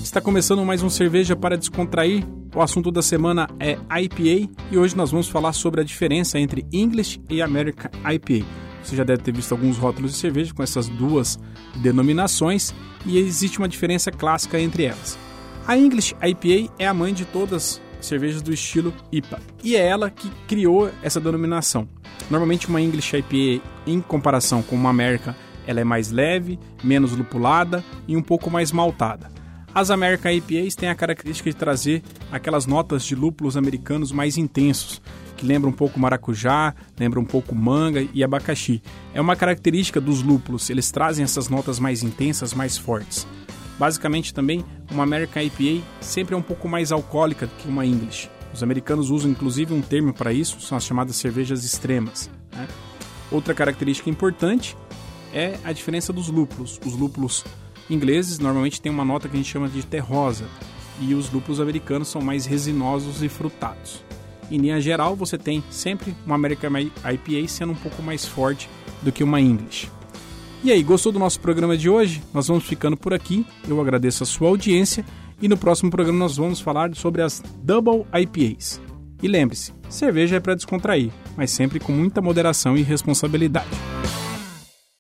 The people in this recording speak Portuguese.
Está começando mais um Cerveja para Descontrair. O assunto da semana é IPA e hoje nós vamos falar sobre a diferença entre English e American IPA. Você já deve ter visto alguns rótulos de cerveja com essas duas denominações e existe uma diferença clássica entre elas. A English IPA é a mãe de todas as cervejas do estilo IPA e é ela que criou essa denominação. Normalmente uma English IPA, em comparação com uma American, ela é mais leve, menos lupulada e um pouco mais maltada. As American IPAs têm a característica de trazer aquelas notas de lúpulos americanos mais intensos, que lembram um pouco maracujá, lembram um pouco manga e abacaxi. É uma característica dos lúpulos, eles trazem essas notas mais intensas, mais fortes. Basicamente também, uma American IPA sempre é um pouco mais alcoólica que uma English. Os americanos usam inclusive um termo para isso, são as chamadas cervejas extremas, né? Outra característica importante é a diferença dos lúpulos. Os lúpulos ingleses normalmente têm uma nota que a gente chama de terrosa e os lúpulos americanos são mais resinosos e frutados. Em linha geral, você tem sempre uma American IPA sendo um pouco mais forte do que uma English. E aí, gostou do nosso programa de hoje? Nós vamos ficando por aqui. Eu agradeço a sua audiência e no próximo programa nós vamos falar sobre as Double IPAs. E lembre-se, cerveja é para descontrair, mas sempre com muita moderação e responsabilidade.